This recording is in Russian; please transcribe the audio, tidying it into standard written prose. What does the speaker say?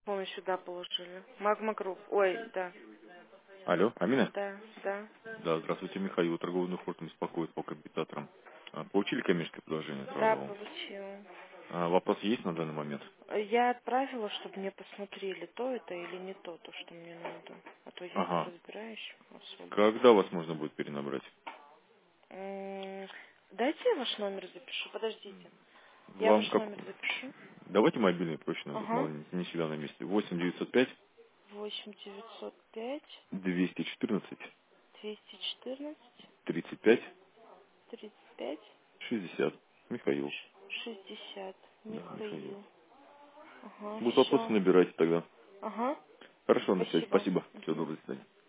Помню, сюда положили. Магма Групп. Ой, да. Алло, Амина? Да, да. Да, здравствуйте, Михаил. Торговый информ беспокоит по компьютерам. Получили коммерческое предложение? Да, Отправлял вам. получила. Вопросы есть на данный момент? Я отправила, чтобы мне посмотрели, то это или не то, то, что мне надо. А то я не Ага. разбираюсь особо. Когда вас можно будет перенабрать? Дайте я ваш номер запишу. Подождите. Я Вам ваш как... номер запишу. Давайте мобильный проще, мало Ага. не всегда на месте. 8 905 8 905 214 214 35 35 60. Михаил. 60. Да, Михаил. Михаил. Ага, Будут вопросы, все. набирайте тогда. Ага. Хорошо, на связи. Спасибо. Спасибо. Всего Мгм. доброго, до свидания.